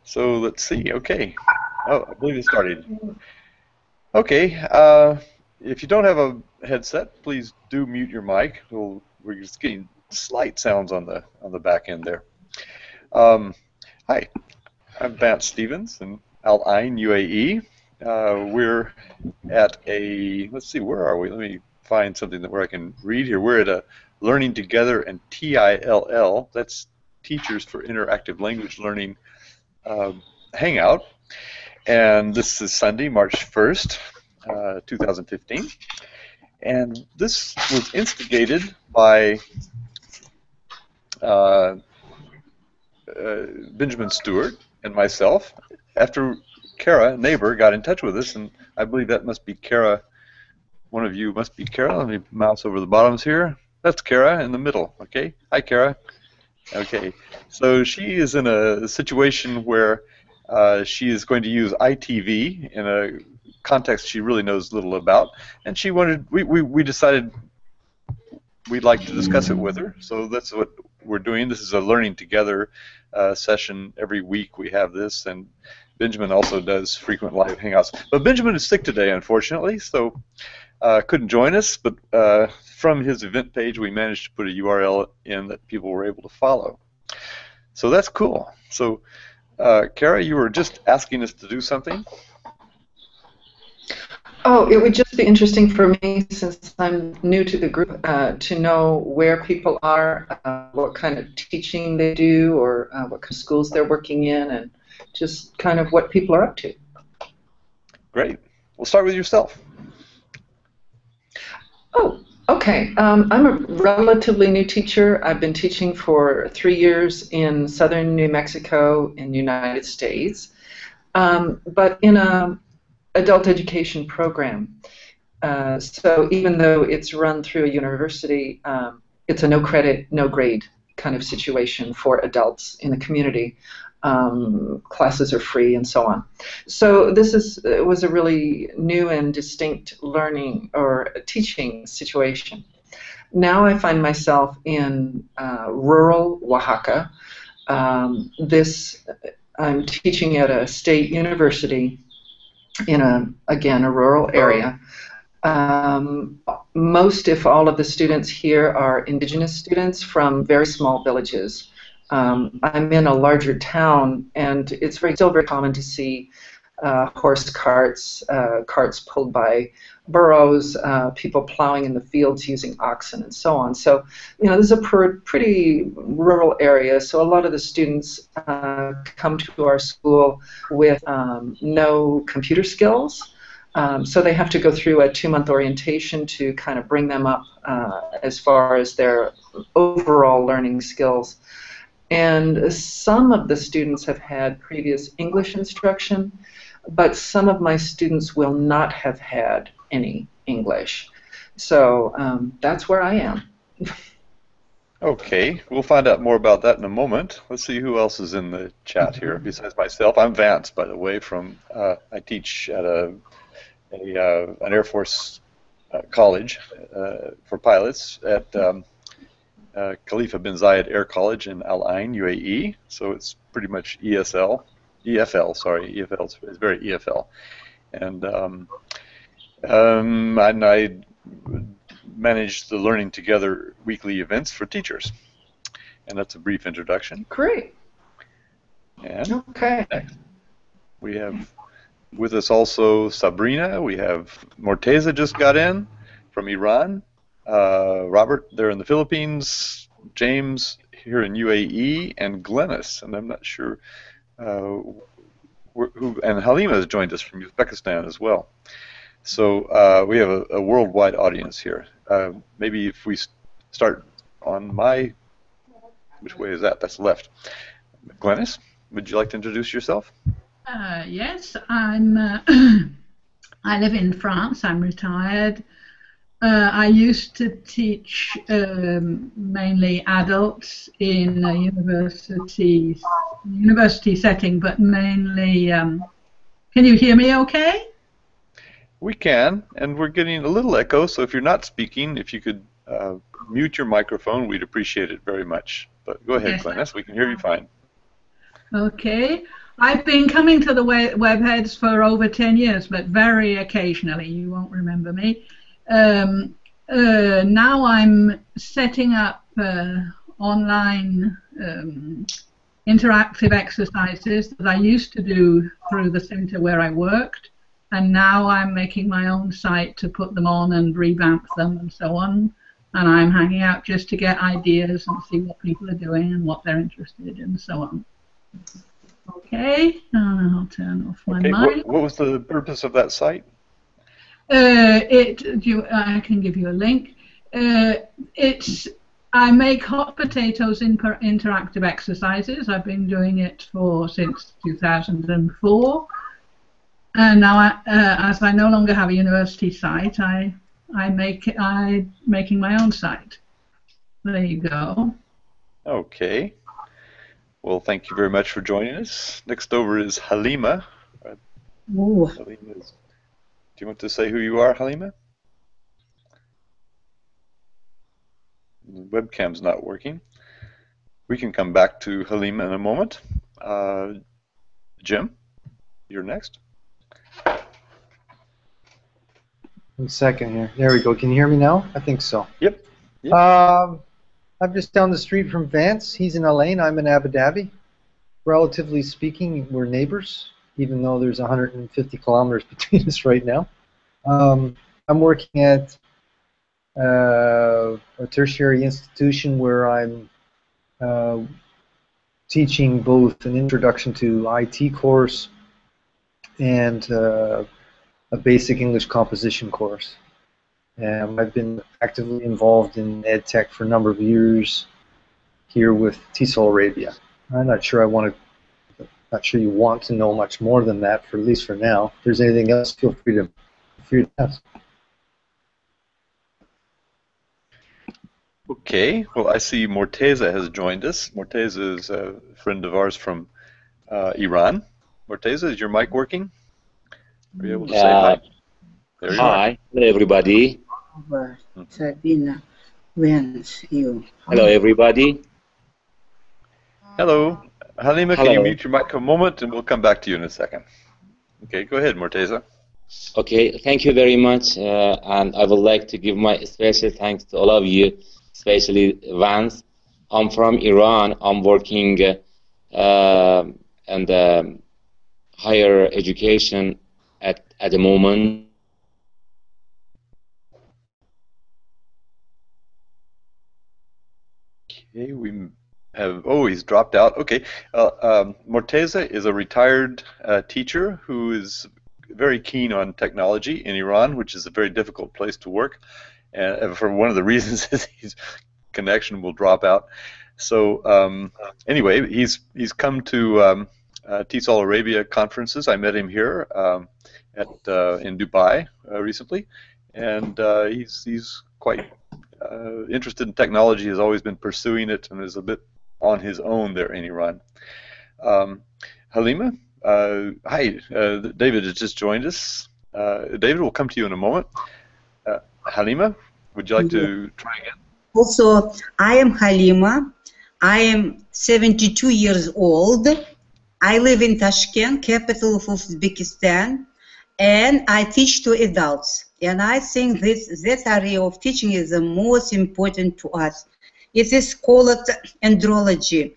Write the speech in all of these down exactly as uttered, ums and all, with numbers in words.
So let's see. Okay. Oh, I believe it started. Okay. Uh, if you don't have a headset, please do mute your mic. We'll, we're just getting slight sounds on the on the back end there. Um, hi, I'm Vance Stevens in Al Ain, U A E. Uh, we're at a, let's see, where are we? Let me find something that where I can read here. We're at a Learning Together and T I L L, that's Teachers for Interactive Language Learning uh, Hangout. And this is Sunday, March first, uh, two thousand fifteen. And this was instigated by uh, uh, Benjamin Stewart and myself after Kara, a neighbor, got in touch with us, and I believe that must be Kara. One of you must be Kara. Let me mouse over the bottoms here. That's Kara in the middle, okay? Hi, Kara. Okay, so she is in a situation where uh, she is going to use I T V in a context she really knows little about, and she wanted, we, we, we decided we'd like to discuss it with her, so that's what we're doing. This is a Learning Together uh, session. Every week we have this, and Benjamin also does frequent live hangouts. But Benjamin is sick today, unfortunately, so uh, couldn't join us, but uh, from his event page we managed to put a U R L in that people were able to follow. So that's cool. So uh, Kara, you were just asking us to do something? Oh, it would just be interesting for me, since I'm new to the group, uh, to know where people are, uh, what kind of teaching they do, or uh, what kind of schools they're working in, and just kind of what people are up to. Great. We'll start with yourself. Oh, okay. Um, I'm a relatively new teacher. I've been teaching for three years in southern New Mexico in the United States, um, but in a adult education program. Uh, so even though it's run through a university, um, it's a no credit, no grade kind of situation for adults in the community. Um, classes are free and so on. So this is it was a really new and distinct learning or teaching situation. Now I find myself in uh, rural Oaxaca. Um, this I'm teaching at a state university in a, again, a rural area. Um, most, if all of the students here are indigenous students from very small villages. Um, I'm in a larger town, and it's very, still very common to see uh, horse carts, uh, carts pulled by burros, uh, people plowing in the fields using oxen, and so on. So, you know, this is a pr pretty rural area, so a lot of the students uh, come to our school with um, no computer skills. Um, so they have to go through a two-month orientation to kind of bring them up uh, as far as their overall learning skills. And some of the students have had previous English instruction, but some of my students will not have had any English. So um, that's where I am. Okay, we'll find out more about that in a moment. Let's see who else is in the chat here besides myself. I'm Vance, by the way, from uh, I teach at a, a uh, an Air Force uh, college uh, for pilots at um, uh, Khalifa bin Zayed Air College in Al Ain, U A E. So it's pretty much E S L, E F L. Sorry, E F L is very E F L, and um, um, and I manage the Learning Together weekly events for teachers. And that's a brief introduction. Great. And okay. Next, we have with us also Sabrina. We have Morteza just got in from Iran. Uh, Robert there in the Philippines. James here in U A E, and Glennis. And I'm not sure uh, who. And Halima has joined us from Uzbekistan as well. So uh, we have a, a worldwide audience here. Uh, maybe if we start on my, which way is that? That's left. Glennis, would you like to introduce yourself? Uh, yes, I'm. Uh, I live in France. I'm retired. Uh, I used to teach um, mainly adults in a university university setting, but mainly. Um, can you hear me? Okay. We can, and we're getting a little echo, so if you're not speaking, if you could uh, mute your microphone, we'd appreciate it very much. But go ahead, yes, Glennis, we can hear you fine. Okay. I've been coming to the webheads for over ten years, but very occasionally. You won't remember me. Um, uh, now I'm setting up uh, online um, interactive exercises that I used to do through the center where I worked, and now I'm making my own site to put them on and revamp them and so on. And I'm hanging out just to get ideas and see what people are doing and what they're interested in and so on. Okay, uh, I'll turn off my okay, mic. what, what was the purpose of that site? Uh, it, you, I can give you a link. Uh, it's I make hot potatoes in interactive exercises. I've been doing it for since two thousand four, and now I, uh, as I no longer have a university site, I I make I making my own site. There you go. Okay. Well, thank you very much for joining us. Next over is Halima. Ooh. Halima is, do you want to say who you are, Halima? The webcam's not working. We can come back to Halima in a moment. Uh, Jim, you're next. One second here. There we go. Can you hear me now? I think so. Yep. yep. Um, I'm just down the street from Vance. He's in Al Ain. I'm in Abu Dhabi. Relatively speaking, we're neighbors, even though there's one hundred fifty kilometers between us right now. Um, I'm working at uh, a tertiary institution where I'm uh, teaching both an introduction to I T course and uh, a basic English composition course. And I've been actively involved in EdTech for a number of years here with TESOL Arabia. I'm not sure I want to, not sure you want to know much more than that, for at least for now. If there's anything else, feel free to, feel free to ask. Okay, well, I see Morteza has joined us. Morteza is a friend of ours from uh, Iran. Morteza, is your mic working? Are you able to uh, say hi? There you hi, are. Hello everybody. Over. Sabina, when's you? Hello everybody. Hello. Halima, Hello. can you mute your mic a moment and we'll come back to you in a second. Okay, go ahead, Morteza. Okay, thank you very much, uh, and I would like to give my special thanks to all of you, especially Vance. I'm from Iran. I'm working uh, uh, in the higher education at, at the moment. Okay, we have, oh, he's dropped out. Okay, uh, um, Morteza is a retired uh, teacher who is very keen on technology in Iran, which is a very difficult place to work. And for one of the reasons is his connection will drop out. So um, anyway, he's he's come to um, uh, TESOL Arabia conferences. I met him here um, at uh, in Dubai uh, recently, and uh, he's he's quite uh, interested in technology. Has always been pursuing it, and is a bit on his own there in Iran. Um, Halima, uh, hi. Uh, David has just joined us. Uh, David, will come to you in a moment. Uh, Halima, would you like to try again? Also, I am Halima. I am seventy-two years old. I live in Tashkent, capital of Uzbekistan, and I teach to adults. And I think this, this area of teaching is the most important to us. It is called andrology.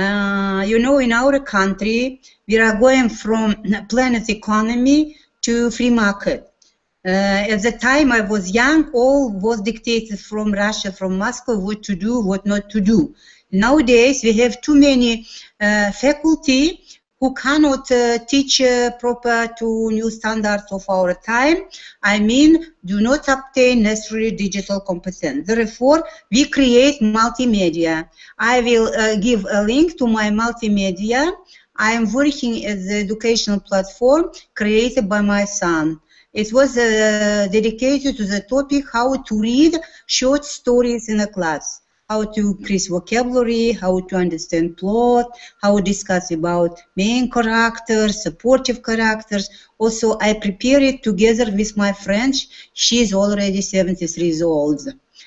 Uh, you know, in our country, we are going from planet economy to free market. Uh, at the time I was young, all was dictated from Russia, from Moscow, what to do, what not to do. Nowadays, we have too many uh, faculty who cannot uh, teach uh, proper to new standards of our time. I mean, do not obtain necessary digital competence. Therefore, we create multimedia. I will uh, give a link to my multimedia. I am working as the educational platform created by my son. It was uh, dedicated to the topic how to read short stories in a class, how to increase vocabulary, how to understand plot, how to discuss about main characters, supportive characters. Also, I prepared it together with my friend. She is already seventy-three years old.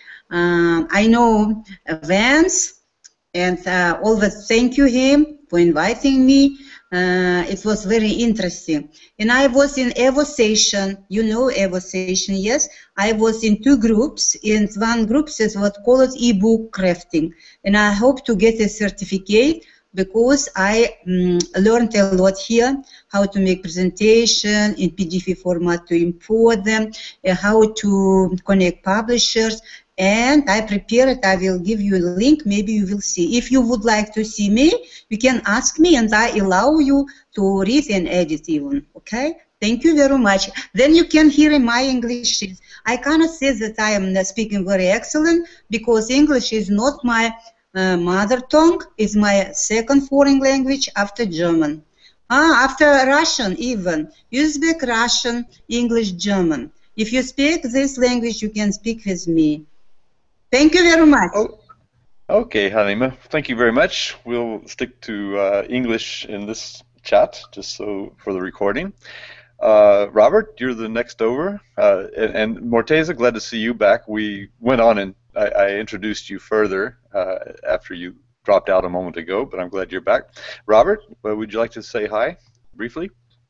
Um, I know Vance, and uh, always thank you him for inviting me. Uh, it was very interesting. And I was in Evo session. You know Evo session, yes? I was in two groups. In one group is what called e-book crafting. And I hope to get a certificate because I um, learned a lot here, how to make presentation in P D F format to import them, uh, how to connect publishers. And I prepared, I will give you a link, maybe you will see. If you would like to see me, you can ask me and I allow you to read and edit even, okay? Thank you very much. Then you can hear my English. I cannot say that I am speaking very excellent because English is not my uh, mother tongue, it's my second foreign language after German. Ah, after Russian even. You speak Russian, English, German. If you speak this language, you can speak with me. Thank you very much. Oh, okay, Halima. Thank you very much. We'll stick to uh, English in this chat, just so for the recording. Uh, Robert, you're the next over. Uh, and, and Morteza, glad to see you back. We went on and I, I introduced you further uh, after you dropped out a moment ago, but I'm glad you're back. Robert, uh, would you like to say hi briefly?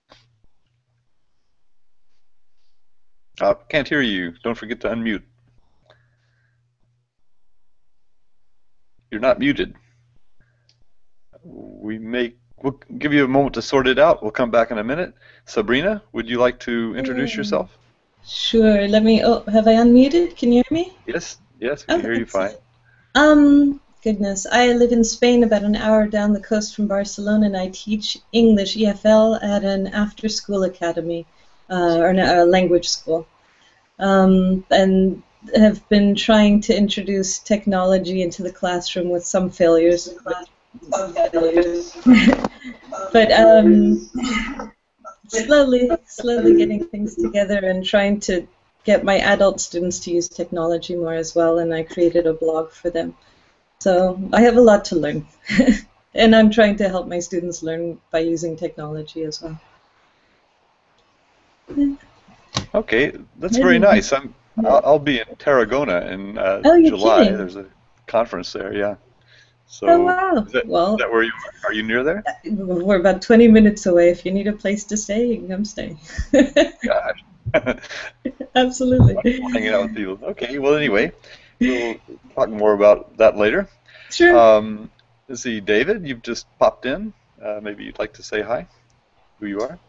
Uh, can't hear you. Don't forget to unmute. You're not muted. We may, we'll give you a moment to sort it out. We'll come back in a minute. Sabrina, would you like to introduce yourself? Sure. Let me, oh, have I unmuted? Can you hear me? Yes, yes, we can Oh, hear you fine. Um, goodness. I live in Spain, about an hour down the coast from Barcelona, and I teach English, E F L, at an after-school academy, uh, or a language school. Um, and have been trying to introduce technology into the classroom with some failures. But um, slowly, slowly getting things together and trying to get my adult students to use technology more as well, and I created a blog for them. So I have a lot to learn. And I'm trying to help my students learn by using technology as well. Okay, that's very nice. I'm, I'll, I'll be in Tarragona in uh, Oh, you're July. kidding. There's a conference there, yeah. So Oh, wow. Is that, Well, is that where you are? Are you near there? we're about twenty minutes away. If you need a place to stay, you can come stay. Gosh. Absolutely. Hanging out with people. Okay, well, anyway, we'll talk more about that later. Sure. Um, let's see, David, you've just popped in. Uh, maybe you'd like to say hi, who you are.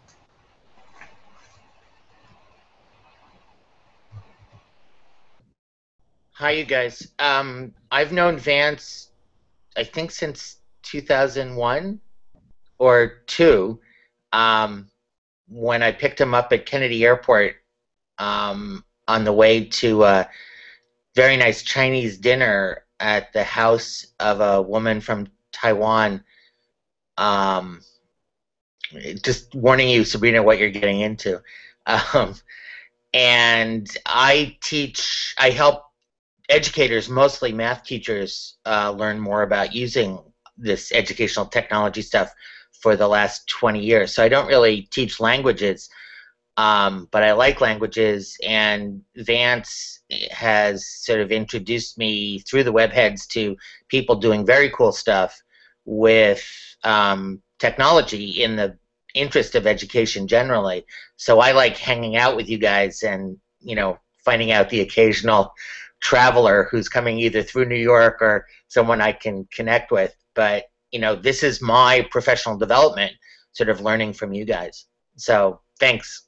Hi, you guys. Um, I've known Vance, I think, since two thousand one or two, um, when I picked him up at Kennedy Airport um, on the way to a very nice Chinese dinner at the house of a woman from Taiwan. Um, just warning you, Sabrina, what you're getting into. Um, and I teach, I help educators, mostly math teachers, uh, learn more about using this educational technology stuff for the last twenty years. So I don't really teach languages, um, but I like languages, and Vance has sort of introduced me through the webheads to people doing very cool stuff with um, technology in the interest of education generally. So I like hanging out with you guys and, you know, finding out the occasional traveler who's coming either through New York or someone I can connect with. But, you know, this is my professional development, sort of learning from you guys. So thanks.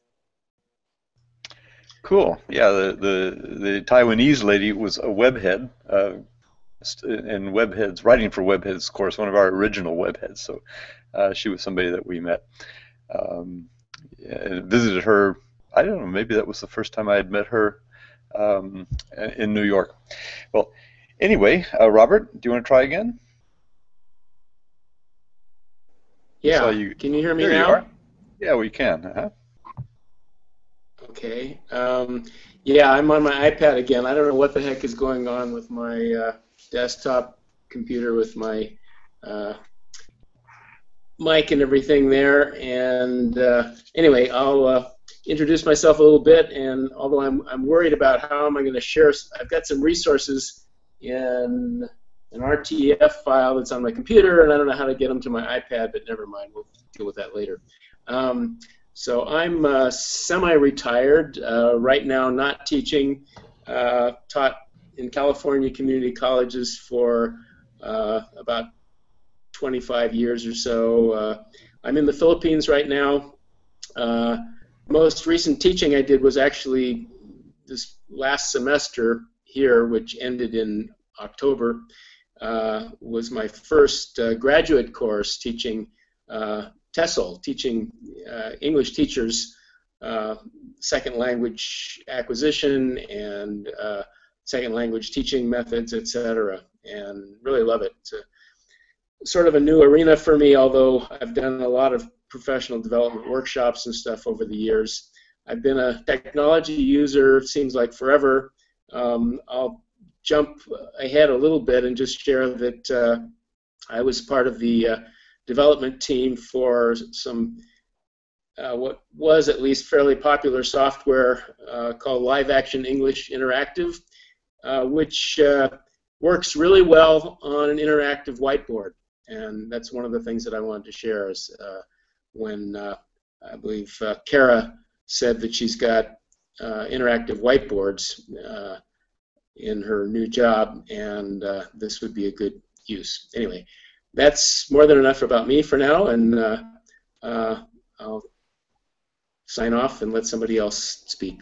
Cool. Yeah, the, the, the Taiwanese lady was a webhead, uh, and webheads, writing for webheads, of course, one of our original webheads. So uh, she was somebody that we met. Um, and visited her, I don't know, maybe that was the first time I had met her um, in New York. Well, anyway, uh, Robert, do you want to try again? Yeah, you, can you hear me there now? You are. Yeah, we can. Uh-huh. Okay. Um, yeah, I'm on my iPad again. I don't know what the heck is going on with my uh, desktop computer with my uh, mic and everything there. And uh, anyway, I'll uh, introduce myself a little bit. And although I'm, I'm worried about how am I going to share, I've got some resources in an R T F file that's on my computer, and I don't know how to get them to my iPad, but never mind, we'll deal with that later. Um, so I'm uh, semi-retired, uh, right now not teaching, uh, taught in California community colleges for uh, about twenty-five years or so. Uh, I'm in the Philippines right now. Uh, most recent teaching I did was actually this last semester here, which ended in October, uh, was my first uh, graduate course teaching uh, TESOL, teaching uh, English teachers uh, second language acquisition and uh, second language teaching methods, et cetera, and really love it. It's a, sort of a new arena for me, although I've done a lot of professional development workshops and stuff over the years. I've been a technology user, it seems like forever. Um, I'll jump ahead a little bit and just share that uh, I was part of the uh, development team for some uh, what was at least fairly popular software uh, called Live Action English Interactive, uh, which uh, works really well on an interactive whiteboard. And that's one of the things that I wanted to share is uh, when uh, I believe uh, Kara said that she's got uh, interactive whiteboards uh, in her new job, and uh, this would be a good use. Anyway, that's more than enough about me for now, and uh, uh, I'll sign off and let somebody else speak.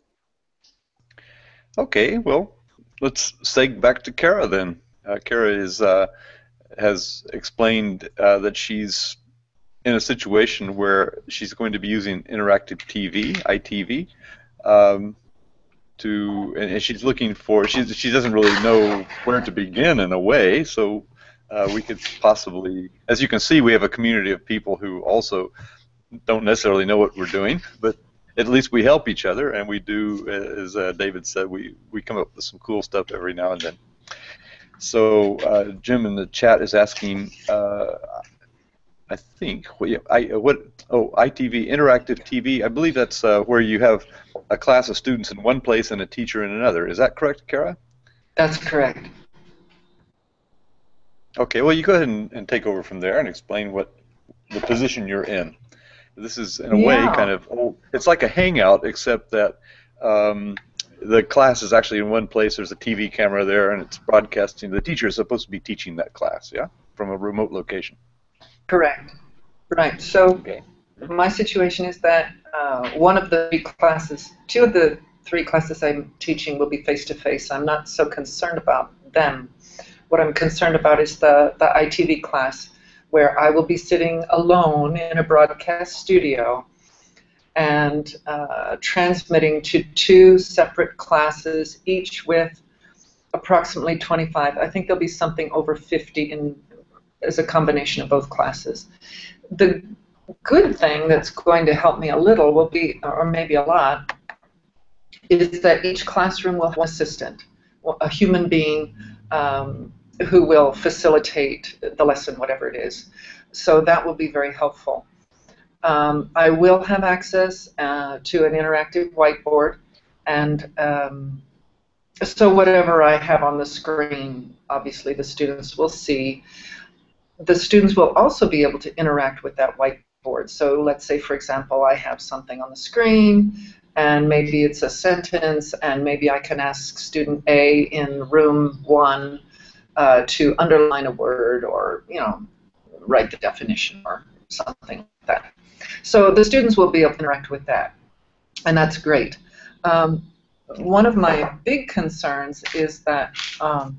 Okay, well, let's seg back to Kara then. Uh, Kara is uh, has explained uh, that she's in a situation where she's going to be using interactive T V, I T V, um, to, and she's looking for, she, she doesn't really know where to begin in a way, so uh, we could possibly, as you can see, we have a community of people who also don't necessarily know what we're doing, but at least we help each other, and we do, as uh, David said, we, we come up with some cool stuff every now and then. So uh, Jim in the chat is asking, uh, I think, I, what, oh, I T V, interactive T V, I believe that's uh, where you have a class of students in one place and a teacher in another. Is that correct, Kara? That's correct. Okay, well, you go ahead and, and take over from there and explain what the position you're in. This is, in a Yeah. way, kind of, oh, it's like a hangout, except that um, the class is actually in one place, there's a T V camera there, and it's broadcasting. The teacher is supposed to be teaching that class, yeah, from a remote location. Correct. Right. So Okay. my situation is that uh, one of the three classes, two of the three classes I'm teaching will be face-to-face. I'm not so concerned about them. What I'm concerned about is the, the I T V class, where I will be sitting alone in a broadcast studio and uh, transmitting to two separate classes, each with approximately twenty-five. I think there'll be something over fifty in as a combination of both classes. The good thing that's going to help me a little will be, or maybe a lot, is that each classroom will have an assistant, a human being um, who will facilitate the lesson, whatever it is. So that will be very helpful. Um, I will have access uh, to an interactive whiteboard, and um, so whatever I have on the screen, obviously the students will see. The students will also be able to interact with that whiteboard. So let's say, for example, I have something on the screen, and maybe it's a sentence, and maybe I can ask student A in room one uh, to underline a word, or, you know, write the definition or something like that. So the students will be able to interact with that, and that's great. Um, one of my big concerns is that um,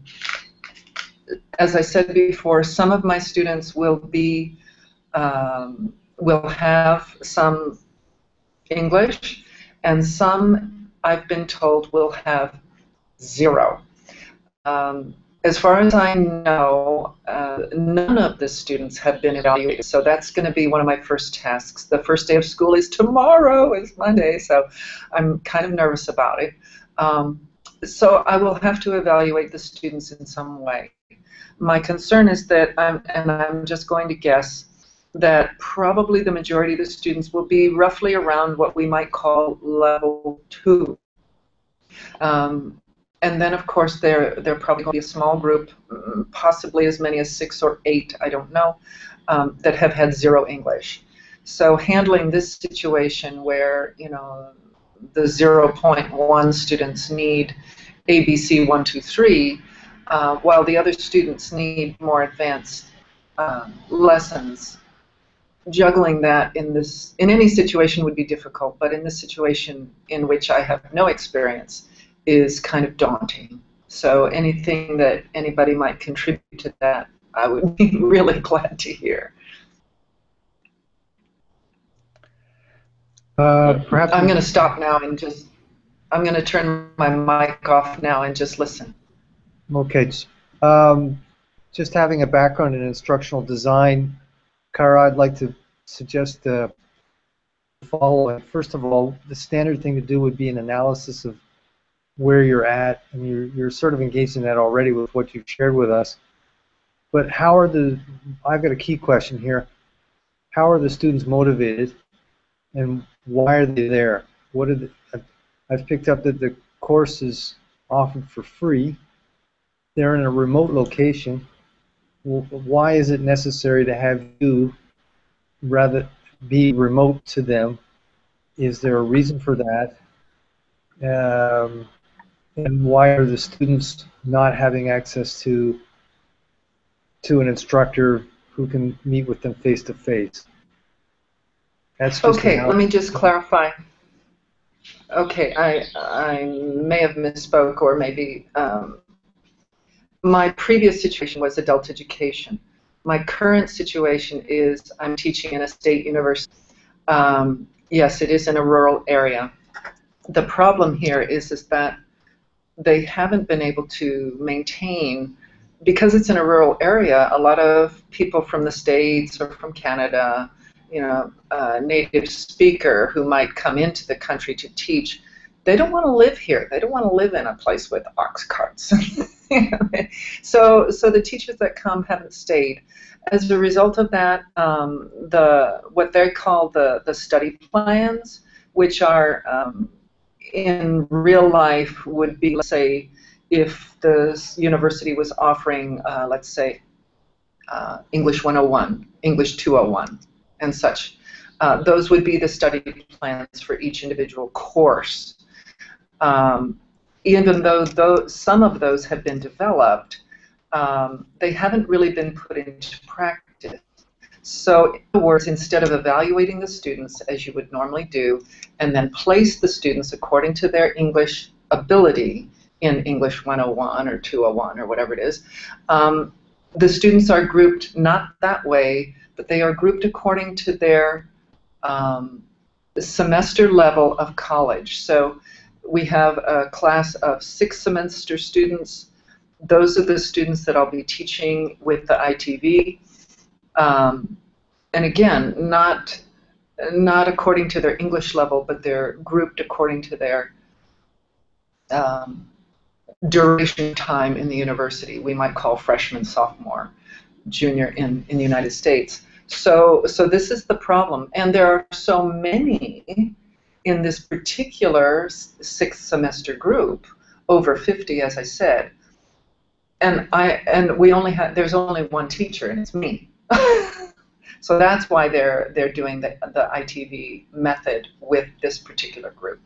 as I said before, some of my students will be um, will have some English, and some, I've been told, will have zero. Um, as far as I know, uh, none of the students have been evaluated, so that's going to be one of my first tasks. The first day of school is tomorrow, it's Monday, so I'm kind of nervous about it. Um, so I will have to evaluate the students in some way. My concern is that, I'm, and I'm just going to guess, that probably the majority of the students will be roughly around what we might call level two. Um, and then, of course, there there probably going to be a small group, possibly as many as six or eight, I don't know, um, that have had zero English. So handling this situation where, you know, the zero point one students need A B C one two three, uh, while the other students need more advanced uh, lessons. Juggling that in this in any situation would be difficult, but in this situation in which I have no experience is kind of daunting. So anything that anybody might contribute to that, I would be really glad to hear. Uh, perhaps I'm going to stop now and just, I'm going to turn my mic off now and just listen. Okay. Um, just having a background in instructional design, Cara, I'd like to suggest the following. First of all, the standard thing to do would be an analysis of where you're at, and you're, you're sort of engaged in that already with what you've shared with us. But how are the, I've got a key question here, how are the students motivated, and why are they there? What are the, I've picked up that the course is offered for free. They're in a remote location. Why is it necessary to have you rather be remote to them? Is there a reason for that? Um, and why are the students not having access to to an instructor who can meet with them face to face? That's just okay. Let me just clarify. Okay, I I may have misspoke, or maybe. Um, My previous situation was adult education. My current situation is I'm teaching in a state university. Um, yes, it is in a rural area. The problem here is, is that they haven't been able to maintain, because it's in a rural area, a lot of people from the States or from Canada, you know, a native speaker who might come into the country to teach, they don't want to live here. They don't want to live in a place with ox carts. so, so the teachers that come haven't stayed. As a result of that, um, the what they call the the study plans, which are um, in real life would be, let's say, if the university was offering, uh, let's say, uh, English one oh one, English two oh one, and such. Uh, those would be the study plans for each individual course. Um, even though those, some of those have been developed, um, they haven't really been put into practice. So, in other words, instead of evaluating the students as you would normally do, and then place the students according to their English ability in English one oh one or two oh one or whatever it is, um, the students are grouped not that way, but they are grouped according to their um, semester level of college. So we have a class of six semester students. Those are the students that I'll be teaching with the I T V. Um, and again, not, not according to their English level, but they're grouped according to their um, duration time in the university. We might call freshman, sophomore, junior in, in the United States. So, so this is the problem. And there are so many in this particular sixth semester group, over fifty, as I said. And I and we only have there's only one teacher, and it's me. So that's why they're they're doing the the I T V method with this particular group.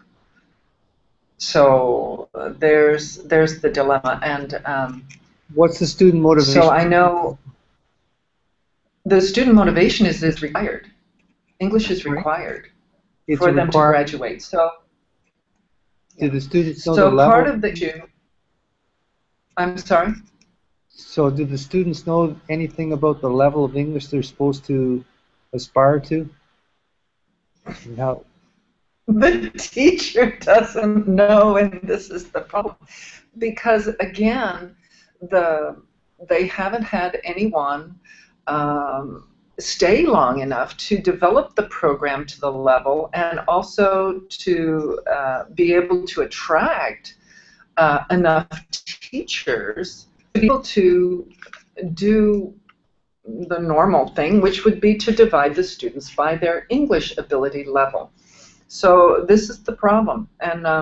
So uh, there's there's the dilemma. And um, what's the student motivation? So I know the student motivation is is required. English is required it's for them required. to graduate. So do the students know so the level? part of the issue. I'm sorry? So do the students know anything about the level of English they're supposed to aspire to? And how? The teacher doesn't know, and this is the problem. Because, again, the they haven't had anyone um, stay long enough to develop the program to the level, and also to uh, be able to attract uh, enough teachers to be able to do the normal thing, which would be to divide the students by their English ability level. So this is the problem. And um,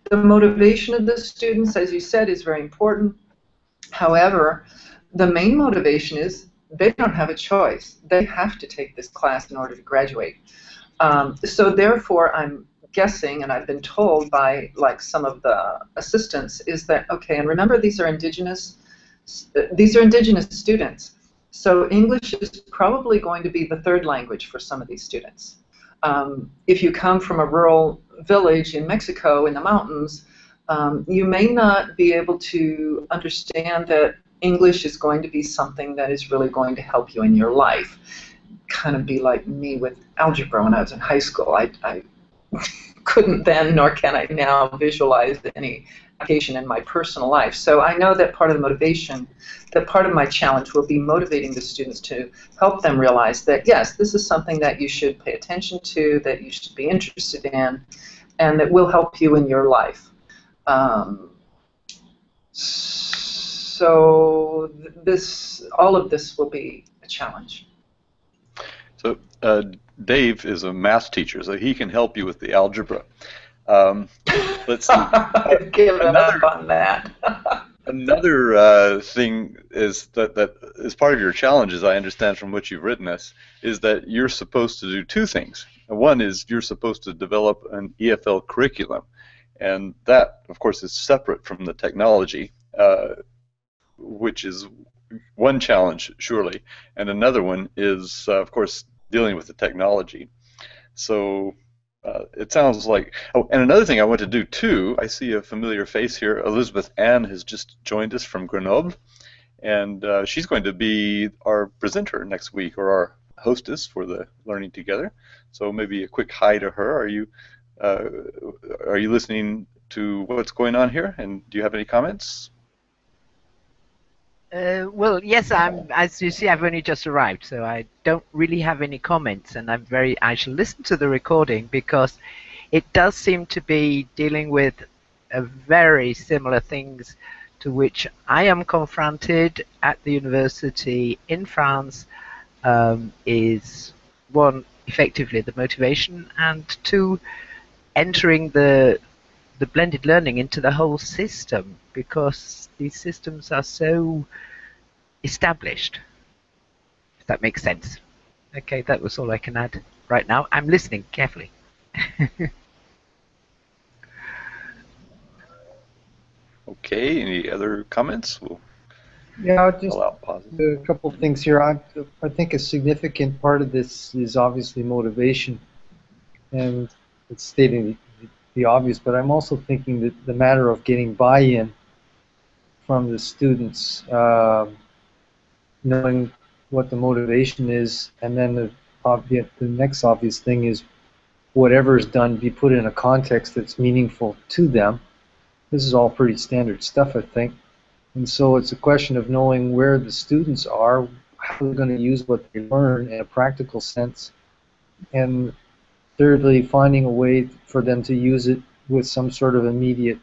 the motivation of the students, as you said, is very important. However, the main motivation is they don't have a choice. They have to take this class in order to graduate. Um, so therefore, I'm guessing, and I've been told by like some of the assistants, is that, okay, and remember these are indigenous, these are indigenous students. So English is probably going to be the third language for some of these students. Um, if you come from a rural village in Mexico in the mountains, um, you may not be able to understand that English is going to be something that is really going to help you in your life. Kind of be like me with algebra when I was in high school. I, I couldn't then, nor can I now, visualize any application in my personal life. So I know that part of the motivation, that part of my challenge will be motivating the students to help them realize that, yes, this is something that you should pay attention to, that you should be interested in, and that will help you in your life. Um, so this, all of this will be a challenge. So uh, Dave is a math teacher, so he can help you with the algebra. Um, let's see. I've given up on that. Another uh, thing is that, that is part of your challenge, as I understand from what you've written us, is that you're supposed to do two things. One is you're supposed to develop an E F L curriculum, and that, of course, is separate from the technology, uh, which is one challenge, surely, and another one is, uh, of course, dealing with the technology. So uh, it sounds like, oh, and another thing I want to do too, I see a familiar face here. Elizabeth Ann has just joined us from Grenoble, and uh, she's going to be our presenter next week, or our hostess for the Learning Together. So maybe a quick hi to her. Are you, uh, are you listening to what's going on here, and do you have any comments? Uh, well, yes, I'm. As you see, I've only just arrived, so I don't really have any comments, and I'm very. I shall listen to the recording because it does seem to be dealing with a very similar things to which I am confronted at the university in France. Um, is one, effectively the motivation, and two, entering the the blended learning into the whole system, because these systems are so established, if that makes sense. Okay, that was all I can add right now. I'm listening carefully. Okay, any other comments? We'll Yeah, just allow pauses. a couple of things here. I, I think a significant part of this is obviously motivation, and it's stating the, the obvious, but I'm also thinking that the matter of getting buy-in from the students, uh, knowing what the motivation is, and then the, obvious, the next obvious thing is whatever is done be put in a context that's meaningful to them. This is all pretty standard stuff, I think. And so it's a question of knowing where the students are, how they're going to use what they learn in a practical sense, and thirdly, finding a way for them to use it with some sort of immediate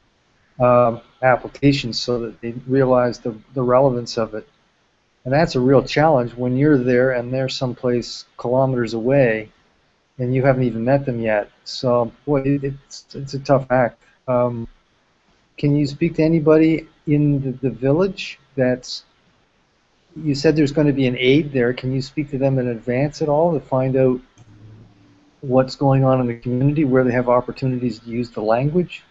uh, application so that they realize the, the relevance of it. And that's a real challenge when you're there and they're someplace kilometers away and you haven't even met them yet. So, boy, it, it's, it's a tough act. Um, can you speak to anybody in the, the village that's, you said there's going to be an aide there, can you speak to them in advance at all to find out what's going on in the community, where they have opportunities to use the language?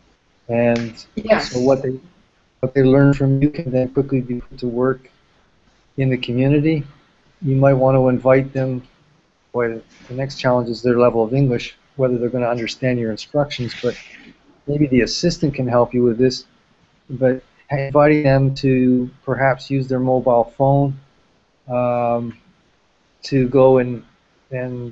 And Yes. so what they, what they learn from you can then quickly be put to work in the community. You might want to invite them. Boy, the next challenge is their level of English, whether they're going to understand your instructions, but maybe the assistant can help you with this. But inviting them to perhaps use their mobile phone um, to go and and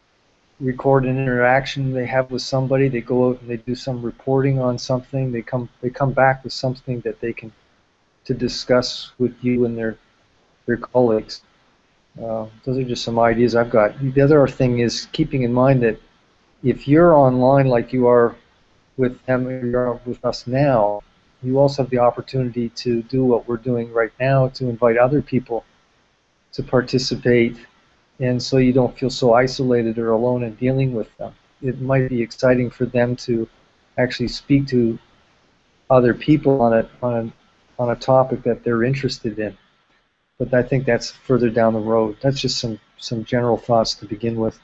record an interaction they have with somebody. They go out and they do some reporting on something. They come they come back with something that they can to discuss with you and their their colleagues. Uh, those are just some ideas I've got. The other thing is keeping in mind that if you're online like you are with them, or you're with us now, you also have the opportunity to do what we're doing right now, to invite other people to participate, and so you don't feel so isolated or alone in dealing with them. It might be exciting for them to actually speak to other people on a on a on a topic that they're interested in. But I think that's further down the road. That's just some some general thoughts to begin with.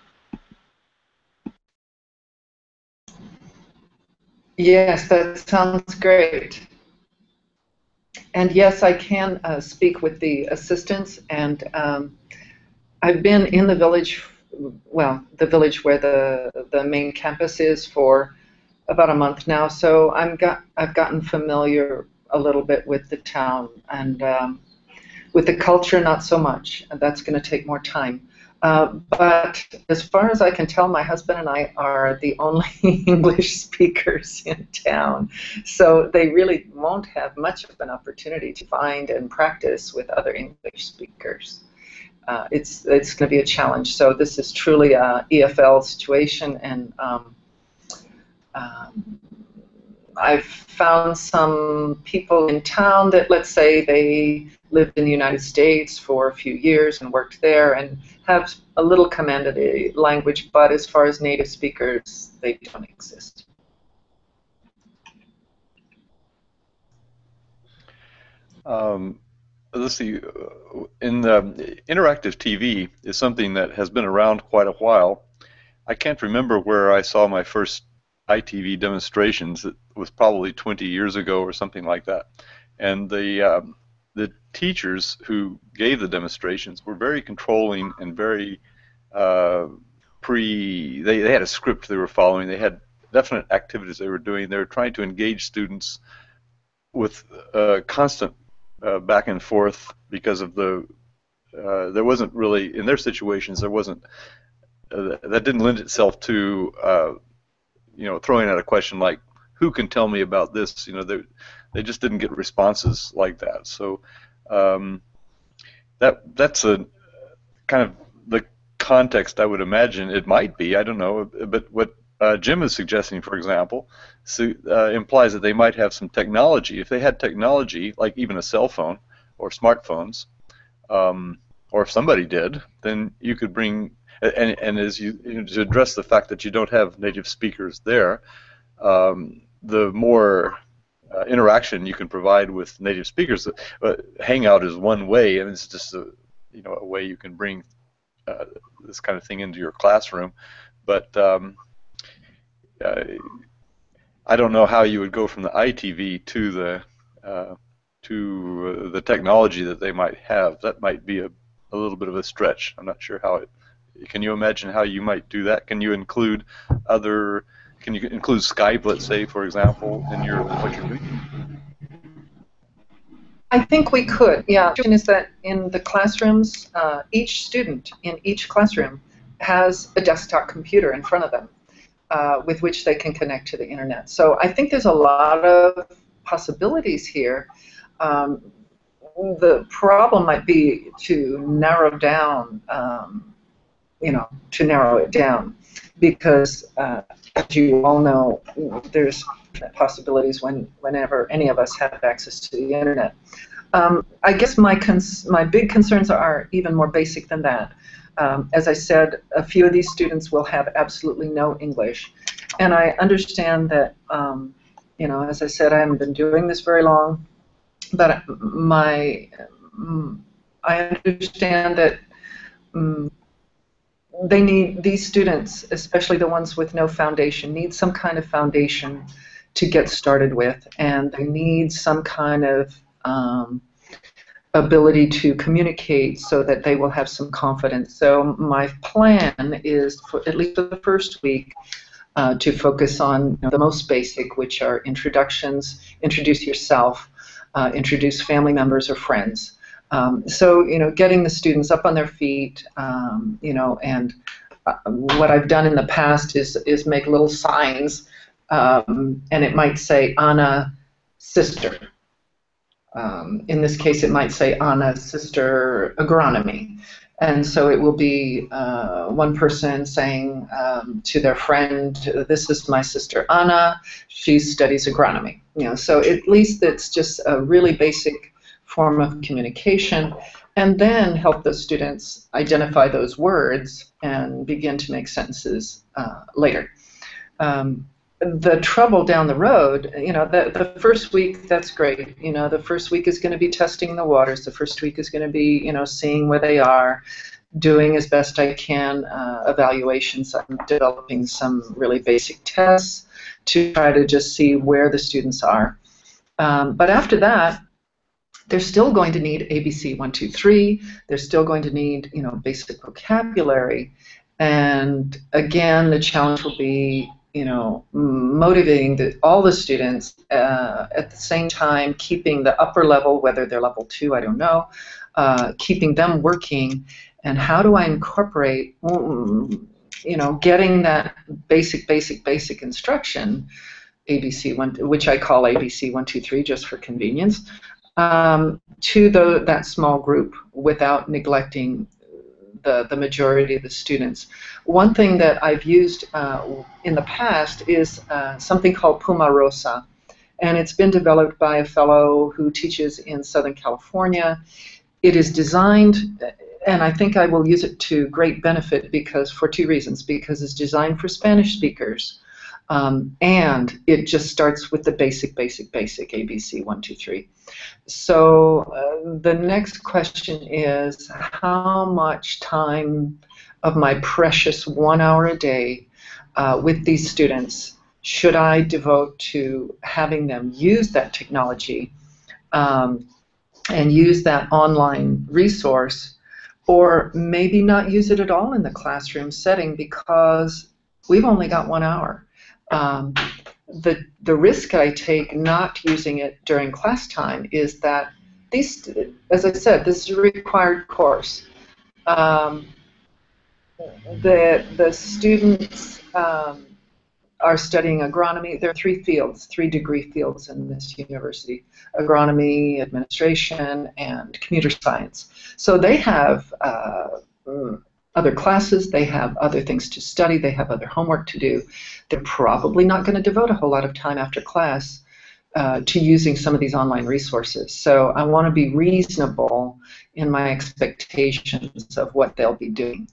Yes, that sounds great. And yes, I can uh, speak with the assistants, and um, I've been in the village, well, the village where the the main campus is for about a month now. So I'm got I've gotten familiar a little bit with the town, and um, with the culture, not so much. And that's going to take more time. Uh, but as far as I can tell, my husband and I are the only English speakers in town. So they really won't have much of an opportunity to find and practice with other English speakers. Uh, it's it's going to be a challenge. So this is truly a E F L situation, and um, um, I've found some people in town that, let's say, they lived in the United States for a few years and worked there and have a little command of the language, but as far as native speakers, they don't exist. Um, let's see, in the interactive T V is something that has been around quite a while. I can't remember where I saw my first I T V demonstrations. It was probably twenty years ago or something like that. And the um, the teachers who gave the demonstrations were very controlling and very uh, pre. They they had a script they were following. They had definite activities they were doing. They were trying to engage students with uh, constant uh, back and forth because of the. Uh, there wasn't really in their situations. There wasn't uh, that didn't lend itself to. Uh, you know, throwing out a question like, who can tell me about this? You know, they, they just didn't get responses like that. So um, that that's a kind of the context I would imagine it might be. I don't know. But what uh, Jim is suggesting, for example, so, uh, implies that they might have some technology. If they had technology, like even a cell phone or smartphones, um, or if somebody did, then you could bring And, and as you, you know, to address the fact that you don't have native speakers there, um, the more uh, interaction you can provide with native speakers. Uh, Hangout is one way, and it's just a, you know, a way you can bring uh, this kind of thing into your classroom. But um, uh, I don't know how you would go from the I T V to the uh, to uh, the technology that they might have. That might be a, a little bit of a stretch. I'm not sure how it. Can you imagine how you might do that? Can you include other? Can you include Skype, let's say, for example, in your what you're doing? I think we could. Yeah. The question is that in the classrooms, uh, each student in each classroom has a desktop computer in front of them uh, with which they can connect to the internet. So I think there's a lot of possibilities here. Um, the problem might be to narrow down. Um, you know, to narrow it down, because uh, as you all know, there's possibilities when whenever any of us have access to the internet. Um, I guess my cons my big concerns are even more basic than that. Um, as I said, a few of these students will have absolutely no English, and I understand that. Um, you know, as I said, I haven't been doing this very long, but my I understand that. Um, They need, these students, especially the ones with no foundation, need some kind of foundation to get started with, and they need some kind of um, ability to communicate so that they will have some confidence. So my plan is, for, at least for the first week, uh, to focus on you know, the most basic, which are introductions, introduce yourself, uh, introduce family members or friends. Um, so, you know, getting the students up on their feet, um, you know, and uh, what I've done in the past is is make little signs, um, and it might say Anna, sister. Um, in this case, it might say Anna, sister, agronomy. And so it will be uh, one person saying um, to their friend, this is my sister Anna, she studies agronomy. You know, so at least it's just a really basic form of communication, and then help the students identify those words and begin to make sentences uh, later. Um, the trouble down the road, you know, the, the first week, that's great. You know, the first week is going to be testing the waters. The first week is going to be, you know, seeing where they are, doing as best I can uh, evaluations. I'm developing some really basic tests to try to just see where the students are. Um, but after that, they're still going to need A B C one, two, three. They're still going to need, you know, basic vocabulary. And again, the challenge will be, you know, motivating the, all the students uh, at the same time, keeping the upper level, whether they're level two, I don't know, uh, keeping them working. And how do I incorporate, you know, getting that basic, basic, basic instruction, A B C one, which I call A B C one, two, three, just for convenience, um, to the, that small group without neglecting the, the majority of the students. One thing that I've used uh, in the past is uh, something called Puma Rosa, and it's been developed by a fellow who teaches in Southern California. It is designed, and I think I will use it to great benefit because for two reasons, because it's designed for Spanish speakers, um, and it just starts with the basic, basic, basic, A B C one, two, three. So uh, the next question is, how much time of my precious one hour a day uh, with these students should I devote to having them use that technology um, and use that online resource, or maybe not use it at all in the classroom setting because we've only got one hour. Um, the, the risk I take not using it during class time is that these, as I said, this is a required course. Um, the, the students um, are studying agronomy. There are three fields, three degree fields in this university: agronomy, administration, and computer science. So they have uh, other classes, they have other things to study, they have other homework to do. They're probably not going to devote a whole lot of time after class uh, to using some of these online resources. So I want to be reasonable in my expectations of what they'll be doing.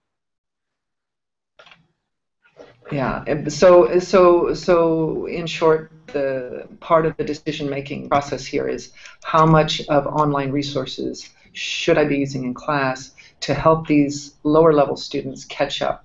Yeah, so, so, so in short, the part of the decision-making process here is how much of online resources should I be using in class to help these lower-level students catch up.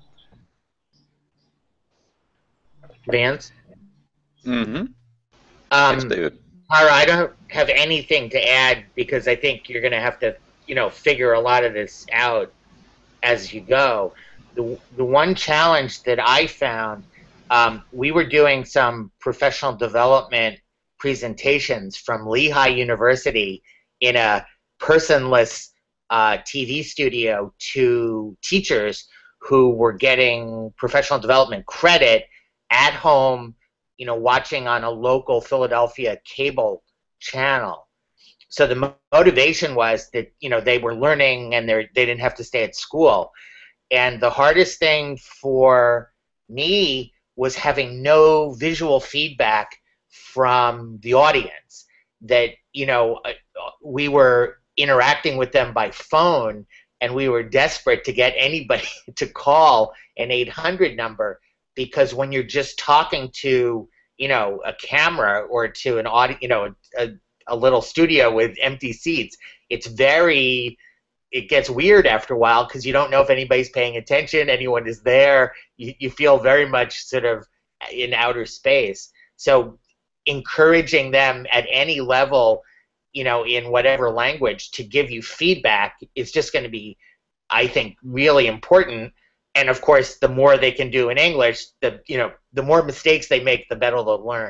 Vance? Mm-hmm. Um, Thanks, David. Tara, I don't have anything to add because I think you're going to have to, you know, figure a lot of this out as you go. The, the one challenge that I found, um, we were doing some professional development presentations from Lehigh University in a personless uh, T V studio to teachers who were getting professional development credit at home, you know, watching on a local Philadelphia cable channel. So the motivation was that, you know, they were learning and they they didn't have to stay at school. And the hardest thing for me was having no visual feedback from the audience. That, you know, we were interacting with them by phone and we were desperate to get anybody to call an eight hundred number, because when you're just talking to, you know, a camera or to an audio, you know, a, a little studio with empty seats, it's very, it gets weird after a while because you don't know if anybody's paying attention, anyone is there. You, you feel very much sort of in outer space. So encouraging them at any level, you know, in whatever language to give you feedback is just going to be, I think, really important. And of course, the more they can do in English, the, you know, the more mistakes they make, the better they'll learn.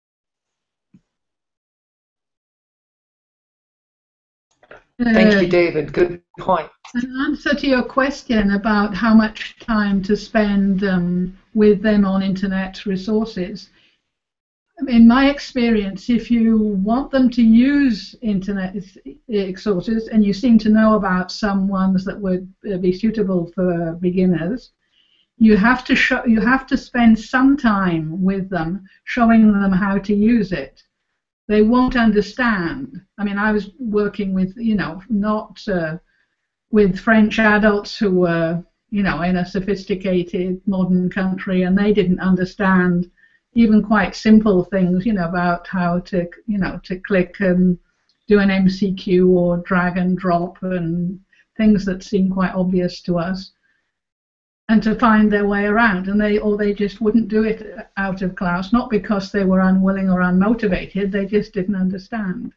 Thank you, David. Good point. An answer to your question about how much time to spend um, with them on internet resources. In my experience, if you want them to use internet resources, and you seem to know about some ones that would be suitable for beginners, you have to show, you have to spend some time with them, showing them how to use it. They won't understand. I mean, I was working with, you know, not uh, with French adults who were, you know, in a sophisticated modern country, and they didn't understand even quite simple things, you know, about how to, you know, to click and do an M C Q or drag and drop and things that seem quite obvious to us, and to find their way around, and they or they just wouldn't do it out of class, not because they were unwilling or unmotivated, they just didn't understand.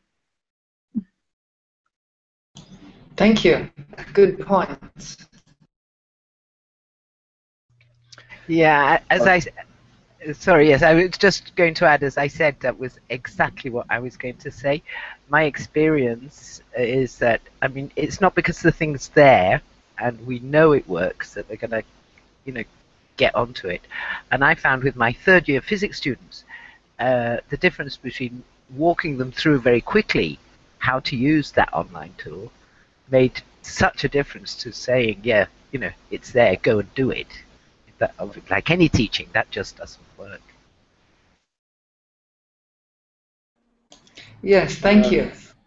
Thank you. Good points. Yeah, as I, sorry, yes, I was just going to add, as I said, that was exactly what I was going to say. My experience is that, I mean, it's not because the thing's there and we know it works that they're going to, you know, get onto it. And I found with my third year physics students, uh, the difference between walking them through very quickly how to use that online tool made such a difference to saying, yeah, you know, it's there, go and do it. That, like any teaching, that just doesn't work. Yes, thank you.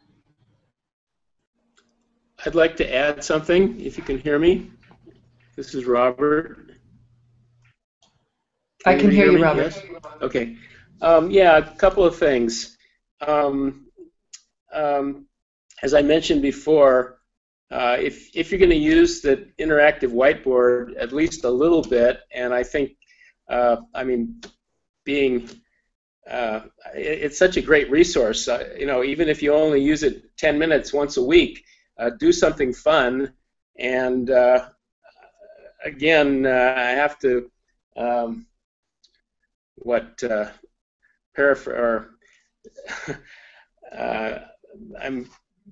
I'd like to add something, if you can hear me. This is Robert. Can I can hear, hear you, Robert. Yes? Okay. Um, yeah, a couple of things. Um, um, as I mentioned before, uh, if, if you're going to use the interactive whiteboard at least a little bit, and I think, uh, I mean, being, uh, it, it's such a great resource. Uh, you know, even if you only use it ten minutes once a week, uh, do something fun. And uh, again, uh, I have to, um, what, uh, paraphr- or uh, I'm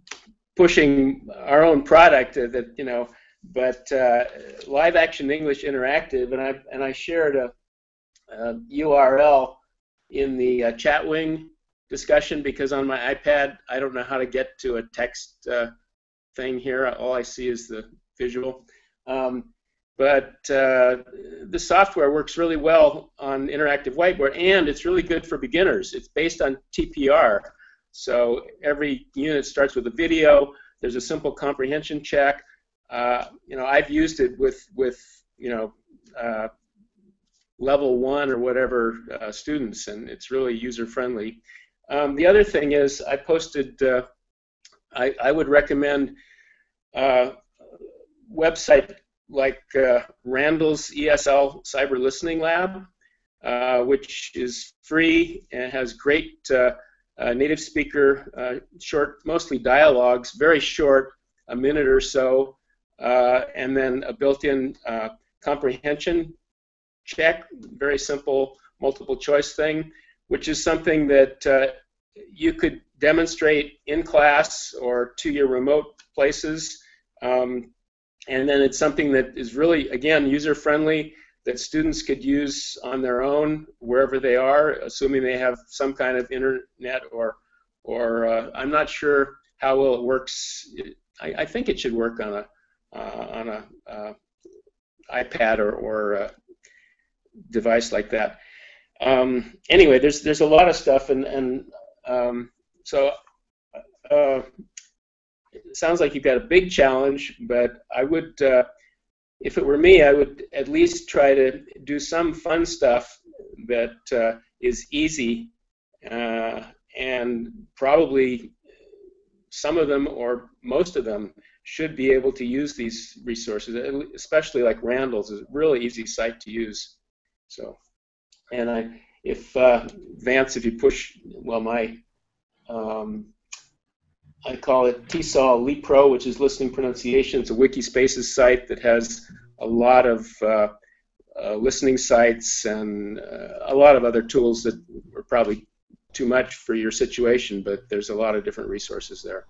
pushing our own product uh, that, you know, but uh, Live Action English Interactive, and I and I shared a, a U R L in the uh, Chatwing discussion, because on my iPad I don't know how to get to a text uh, thing here. All I see is the visual. Um, but uh, the software works really well on interactive whiteboard, and it's really good for beginners. It's based on T P R. So every unit starts with a video. There's a simple comprehension check. Uh, you know, I've used it with with you know uh, level one or whatever uh, students, and it's really user friendly. Um, the other thing is, I posted. Uh, I I would recommend uh, website like uh, Randall's E S L Cyber Listening Lab, uh, which is free and has great. Uh, Uh, native speaker, uh, short, mostly dialogues, very short, a minute or so, uh, and then a built-in uh, comprehension check, very simple multiple choice thing, which is something that uh, you could demonstrate in class or to your remote places, um, and then it's something that is really, again, user-friendly, that students could use on their own wherever they are, assuming they have some kind of internet, or, or uh, I'm not sure how well it works. I, I think it should work on a uh, on a uh, iPad or, or a device like that. Um, anyway, there's there's a lot of stuff, and and um, so uh, it sounds like you've got a big challenge, but I would. Uh, If it were me, I would at least try to do some fun stuff that uh, is easy, uh, and probably some of them or most of them should be able to use these resources, especially like Randall's is a really easy site to use. So, and I, if uh, Vance, if you push, well, my, um, I call it T S O L LePro, which is listening pronunciation. It's a Wikispaces site that has a lot of uh, uh, listening sites and uh, a lot of other tools that are probably too much for your situation, but there's a lot of different resources there.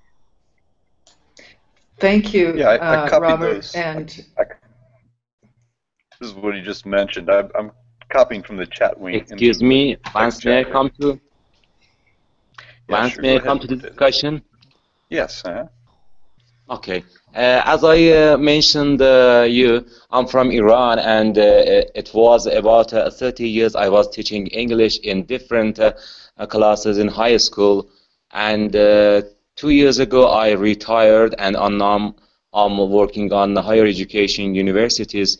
Thank you, yeah, I, I uh, copied Robert. Those. And I, I, this is what he just mentioned. I, I'm copying from the Chatwing. Excuse me, Vance, may I come to? Yeah, Vance, sure. may I come to the discussion? Yes. Uh-huh. Okay. Uh, as I uh, mentioned uh, you, I'm from Iran, and uh, it was about uh, thirty years I was teaching English in different uh, classes in high school, and uh, two years ago I retired, and now I'm working on higher education universities,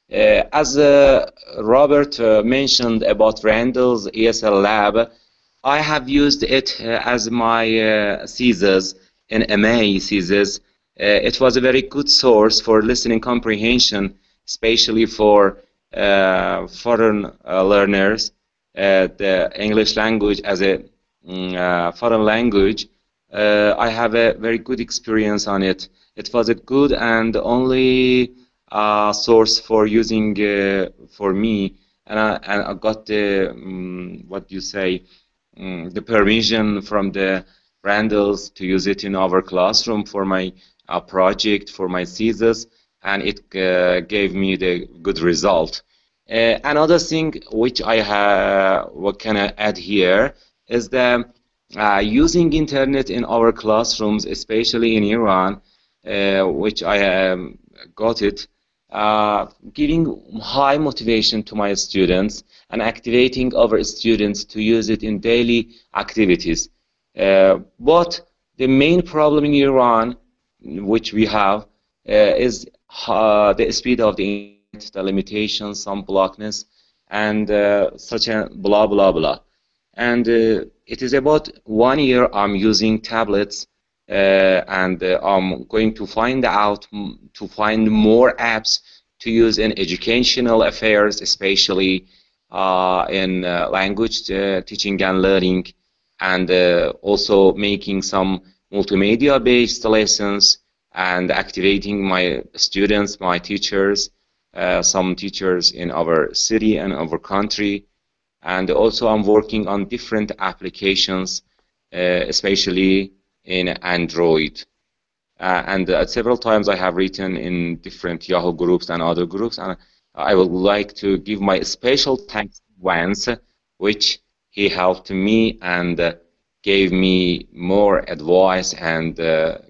Uh, as uh, Robert uh, mentioned about Randall's E S L Lab, I have used it uh, as my uh, thesis in M A thesis. Uh, it was a very good source for listening comprehension, especially for uh, foreign uh, learners. Uh, the English language as a mm, uh, foreign language, uh, I have a very good experience on it. It was a good and only uh, source for using uh, for me, and I, and I got the um, what do you say, um, the permission from the Randalls to use it in our classroom for my uh, project, for my thesis, and it uh, gave me the good result. Uh, another thing which I have, what can I add here, is the uh, using internet in our classrooms, especially in Iran, uh, which I um, got it, uh, giving high motivation to my students and activating our students to use it in daily activities. Uh, but the main problem in Iran, which we have, uh, is uh, the speed of the the limitations, some blockness, and uh, such a blah blah blah. And uh, it is about one year I'm using tablets, uh, and uh, I'm going to find out to find more apps to use in educational affairs, especially uh, in uh, language uh, teaching and learning, and uh, also making some multimedia-based lessons and activating my students, my teachers. Uh, some teachers in our city and our country, and also I'm working on different applications, uh, especially in Android. Uh, and uh, several times I have written in different Yahoo groups and other groups, and I would like to give my special thanks to Vance, which he helped me and uh, gave me more advice, and uh,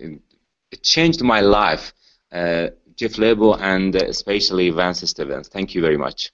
it changed my life. Uh, Jeff Lebo and uh, especially Vance Stevens. Thank you very much.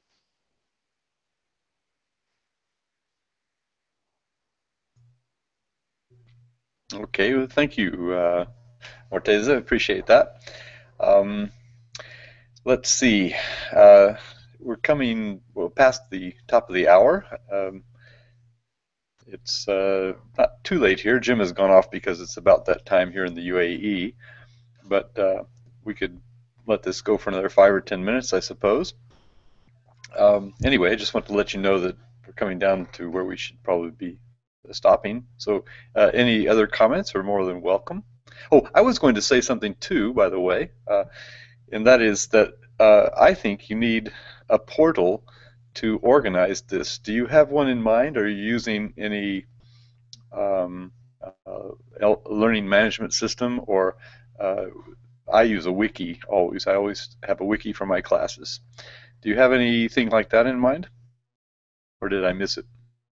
Okay, well, thank you, uh, Morteza. Appreciate that. Um, let's see. Uh, we're coming well past the top of the hour. Um, it's uh, not too late here. Jim has gone off because it's about that time here in the U A E, but uh, we could let this go for another five or ten minutes, I suppose. Um, anyway, I just want to let you know that we're coming down to where we should probably be stopping. So uh, any other comments are more than welcome. Oh, I was going to say something too, by the way, uh, and that is that uh, I think you need a portal to organize this. Do you have one in mind? Are you using any um, uh, learning management system, or uh, I use a wiki always. I always have a wiki for my classes. Do you have anything like that in mind? Or did I miss it?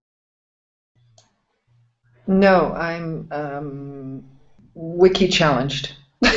No, I'm um, wiki challenged.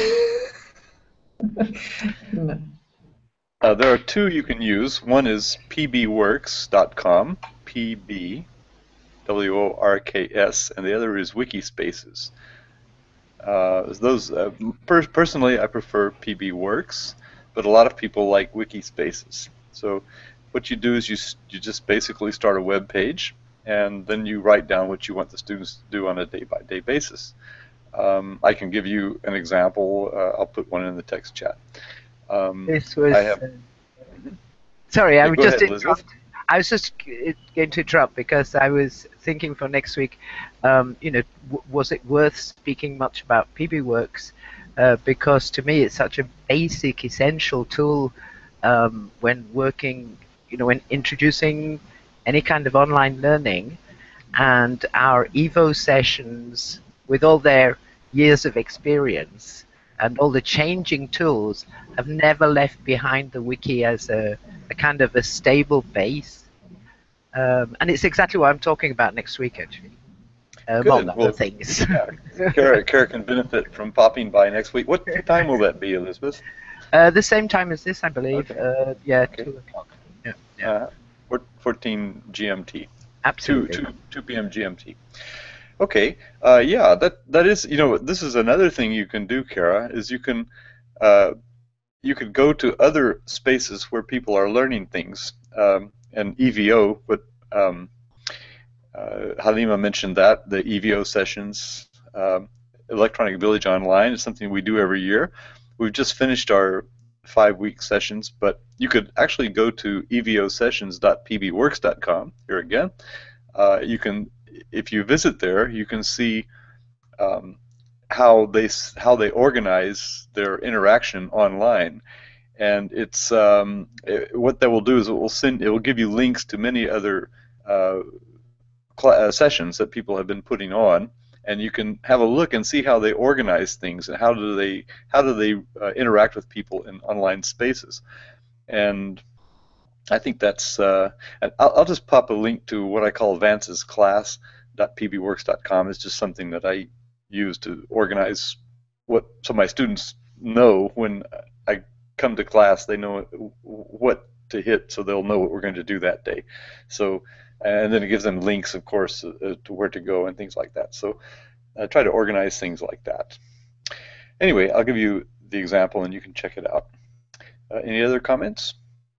No. Uh, there are two you can use. One is p b works dot com, P B W O R K S, and the other is Wikispaces. Uh, those uh, per personally, I prefer P B Works, but a lot of people like Wikispaces. So, what you do is you you just basically start a web page, and then you write down what you want the students to do on a day-by-day basis. Um, I can give you an example. Uh, I'll put one in the text chat. Um, this was. I have, uh, sorry, yeah, I would go just ahead, interrupt. Elizabeth. I was just going to interrupt because I was thinking for next week, um, you know, w was it worth speaking much about P B Works? Uh, because to me it's such a basic, essential tool um, when working, you know, when introducing any kind of online learning. And our Evo sessions, with all their years of experience and all the changing tools, have never left behind the wiki as a, a kind of a stable base. Um, and it's exactly what I'm talking about next week, actually. Um, Good. among other Well, things. Yeah, Kara, Kara can benefit from popping by next week. What time will that be, Elizabeth? uh, the same time as this, I believe. Okay. Uh, yeah, Okay. two o'clock. Yeah, yeah. Uh, four- fourteen G M T. Absolutely. two, two, two p m G M T. Okay. Uh, yeah, that that is, you know, this is another thing you can do, Kara, is you can uh, you could go to other spaces where people are learning things. Um, and E V O, but um, uh, Halima mentioned that, the E V O sessions, um, Electronic Village Online is something we do every year. We've just finished our five-week sessions, but you could actually go to e v o sessions dot p b works dot com. Here again, uh, you can, if you visit there, you can see um, how they how they organize their interaction online, and it's um, it, what that will do is it will send it will give you links to many other uh, uh, sessions that people have been putting on. And you can have a look and see how they organize things and how do they how do they uh, interact with people in online spaces. And I think that's. Uh, I'll, I'll just pop a link to what I call Vance's class dot p b works dot com. It's just something that I use to organize what so my students know when I come to class. They know what to hit, so they'll know what we're going to do that day. So. And then it gives them links, of course, uh, to where to go and things like that. So I try to organize things like that. Anyway, I'll give you the example and you can check it out. Uh, any other comments?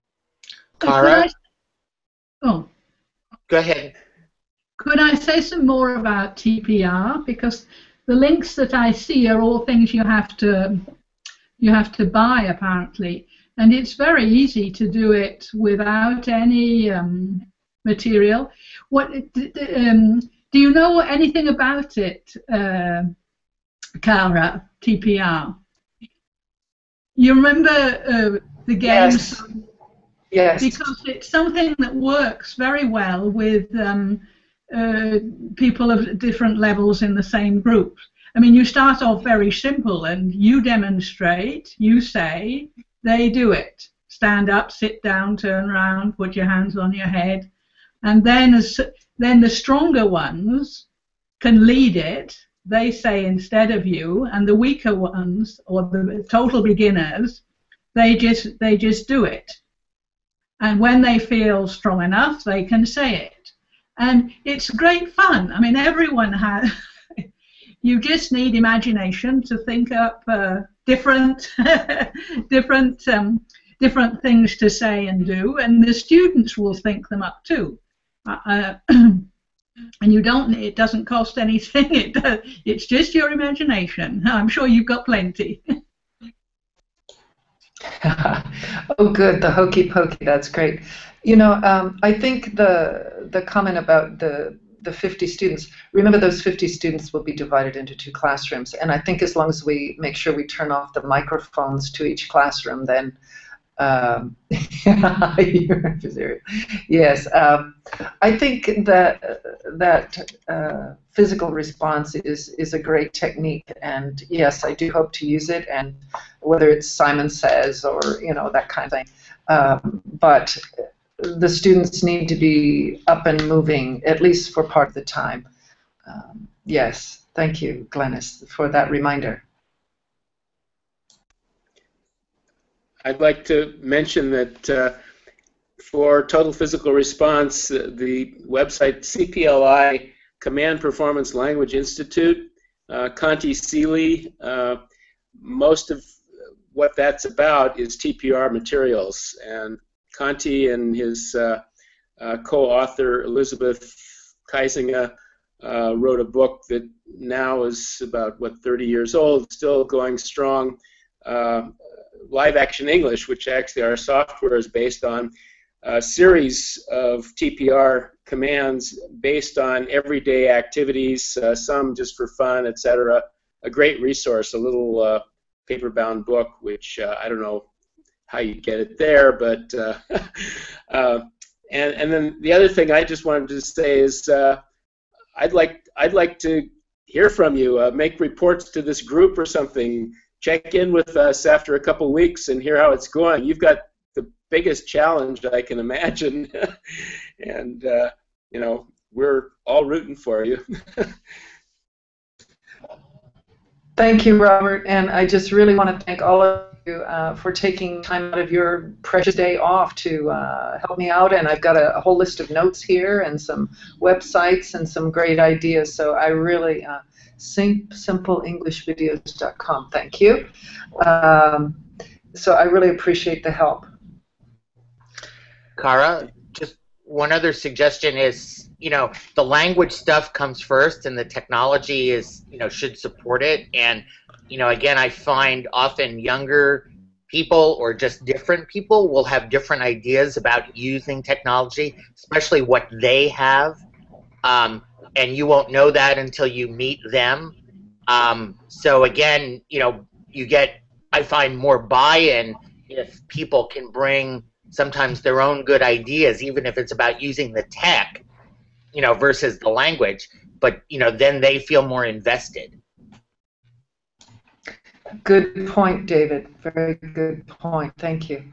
Cara? Oh. Go ahead. Could I say some more about T P R? Because the links that I see are all things you have to you have to buy, apparently. And it's very easy to do it without any um, material. What um, do you know anything about it, uh, Cara? T P R. You remember uh, the games? Yes. Yes. Because it's something that works very well with um, uh, people of different levels in the same group. I mean, you start off very simple, and you demonstrate. You say, they do it. Stand up, sit down, turn around, put your hands on your head. And then, as, then the stronger ones can lead it. They say instead of you, and the weaker ones, or the total beginners, they just they just do it. And when they feel strong enough, they can say it. And it's great fun. I mean, everyone has. You just need imagination to think up uh, different, different, um, different things to say and do, and the students will think them up too. Uh, and you don't. It doesn't cost anything. It uh, it's just your imagination. I'm sure you've got plenty. Oh, good. The hokey pokey. That's great. You know, um, I think the the comment about the the fifty students. Remember, those fifty students will be divided into two classrooms, and I think as long as we make sure we turn off the microphones to each classroom, then. Um, yes, um, I think that that uh, physical response is is a great technique, and yes, I do hope to use it. And whether it's Simon Says or you know that kind of thing, um, but the students need to be up and moving at least for part of the time. Um, yes, thank you, Glennis, for that reminder. I'd like to mention that uh, for Total Physical Response, uh, the website C P L I, Command Performance Language Institute, uh, Conti Seeley, uh, most of what that's about is T P R materials. And Conti and his uh, uh, co-author Elizabeth Kaisinger uh, wrote a book that now is about, what, thirty years old, still going strong. Uh, Live Action English, which actually our software is based on, a series of T P R commands based on everyday activities, uh, some just for fun, et cetera. A great resource, a little uh, paper-bound book, which uh, I don't know how you get it there, but uh, uh, and and then the other thing I just wanted to say is uh, I'd like I'd like to hear from you, uh, make reports to this group or something. Check in with us after a couple weeks and hear how it's going. You've got the biggest challenge I can imagine, and uh, you know we're all rooting for you. Thank you, Robert, and I just really want to thank all of you uh, for taking time out of your precious day off to uh, help me out. And I've got a, a whole list of notes here and some websites and some great ideas. So I really. Uh, simple english videos dot com. Thank you. Um, so I really appreciate the help. Cara, just one other suggestion is, you know, the language stuff comes first and the technology is, you know, should support it. And, you know, again, I find often younger people or just different people will have different ideas about using technology, especially what they have. Um, and you won't know that until you meet them. Um, so again, you know, you get, I find, more buy-in if people can bring sometimes their own good ideas, even if it's about using the tech, you know, versus the language, but, you know, then they feel more invested. Good point, David. Very good point. Thank you.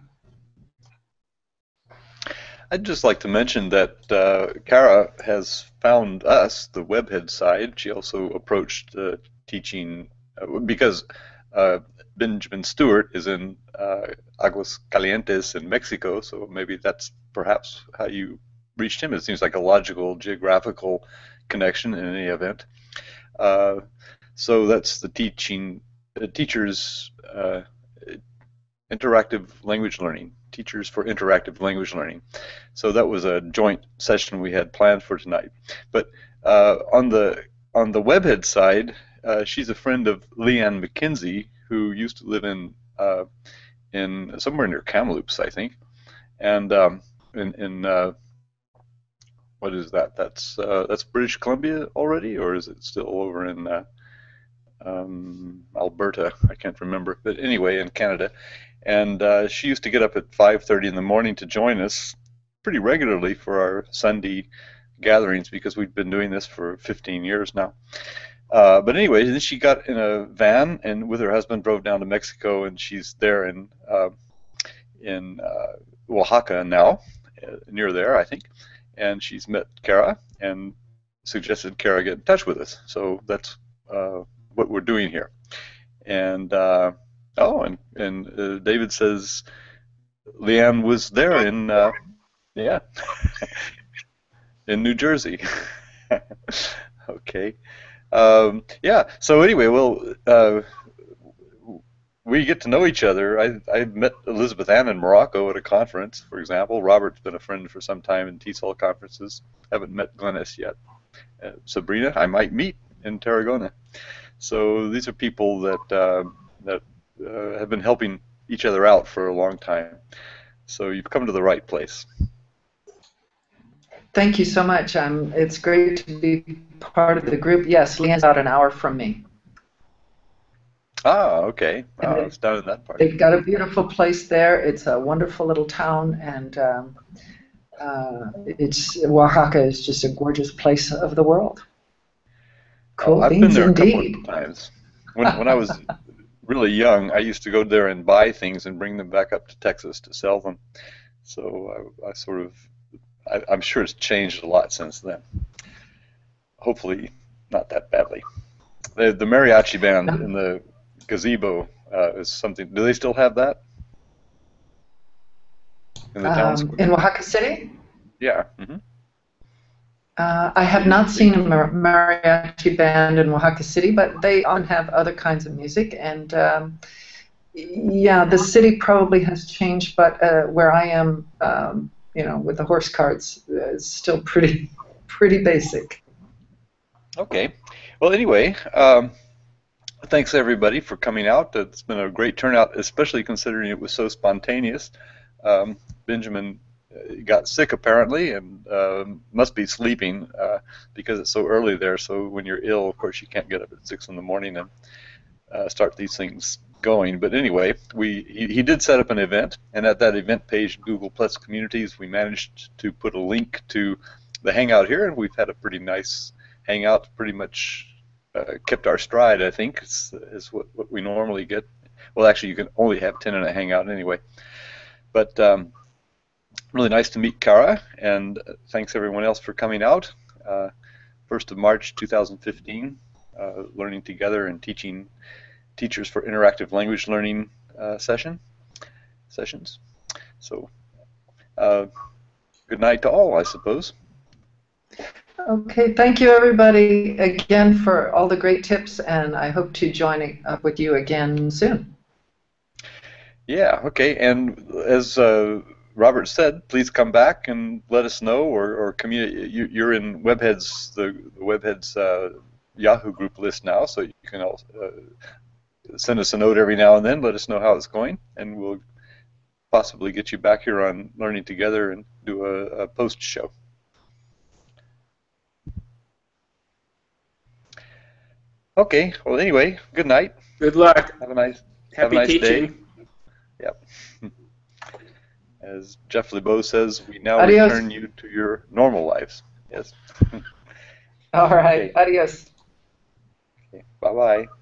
I'd just like to mention that uh, Cara has found us, the Webhead side. She also approached uh, teaching, uh, because uh, Benjamin Stewart is in uh, Aguas Calientes in Mexico, so maybe that's perhaps how you reached him. It seems like a logical geographical connection in any event. Uh, so that's the teaching, uh, teachers, uh, interactive language learning, teachers for interactive language learning. So that was a joint session we had planned for tonight. But uh, on the on the Webhead side, uh, she's a friend of Leanne McKenzie, who used to live in uh, in somewhere near Kamloops, I think, and um, in, in uh, what is that? That's uh, that's British Columbia already, or is it still over in uh, um, Alberta? I can't remember, but anyway, in Canada. And uh, she used to get up at five thirty in the morning to join us pretty regularly for our Sunday gatherings, because we've been doing this for fifteen years now. Uh, but anyway, then she got in a van and with her husband drove down to Mexico, and she's there in uh, in uh, Oaxaca now, uh, near there, I think. And she's met Cara and suggested Cara get in touch with us. So that's uh, what we're doing here. And uh, oh, and and uh, David says Leanne was there in uh, yeah in New Jersey. Okay. Um, yeah, so anyway, well, uh, we get to know each other. I, I met Elizabeth Ann in Morocco at a conference, for example. Robert's been a friend for some time in T S O L conferences. Haven't met Glennis yet. Uh, Sabrina, I might meet in Tarragona. So these are people that, uh, that uh, have been helping each other out for a long time. So you've come to the right place. Thank you so much. Um, it's great to be part of the group. Yes, Leanne's about an hour from me. Ah, okay. Oh, they, it's down in that part. They've got a beautiful place there. It's a wonderful little town, and um, uh, it's Oaxaca is just a gorgeous place of the world. Cool oh, I've beans been there indeed. a couple of times. When, when I was really young, I used to go there and buy things and bring them back up to Texas to sell them. So I, I sort of I, I'm sure it's changed a lot since then. Hopefully not that badly. The, the mariachi band in the gazebo uh, is something. Do they still have that in the town Um, square? in Oaxaca City? Yeah. Mm-hmm. Uh, I have not seen a mar mariachi band in Oaxaca City, but they often have other kinds of music. And um, yeah, the city probably has changed, but uh, where I am, um, you know, with the horse carts, uh, is still pretty, pretty basic. Okay. Well, anyway, um, thanks everybody for coming out. It's been a great turnout, especially considering it was so spontaneous. Um, Benjamin got sick apparently, and uh, must be sleeping uh, because it's so early there. So when you're ill, of course, you can't get up at six in the morning and uh, start these things going. But anyway, we he, he did set up an event, and at that event page in Google Plus Communities, we managed to put a link to the Hangout here, and we've had a pretty nice Hangout. Pretty much uh, kept our stride, I think, is, is what, what we normally get. Well, actually, you can only have ten in a Hangout anyway. But um, really nice to meet Cara, and thanks everyone else for coming out. Uh, first of March two thousand fifteen, uh, Learning Together and Teaching Teachers for Interactive Language Learning uh, session sessions. So, uh, good night to all, I suppose. Okay, thank you everybody again for all the great tips, and I hope to join up with you again soon. Yeah, okay. And as uh, Robert said, please come back and let us know, or, or communicate. You, you're in Webhead's, the, the Webhead's uh, Yahoo group list now, so you can also, uh, send us a note every now and then, let us know how it's going, and we'll possibly get you back here on Learning Together and do a, a post show. Okay, well anyway, good night. Good luck. Have a nice, Happy have a nice teaching. day. Yep. As Jeff LeBeau says, we now Adios. return you to your normal lives. Yes. All right. Okay. Adios. Okay. Bye-bye.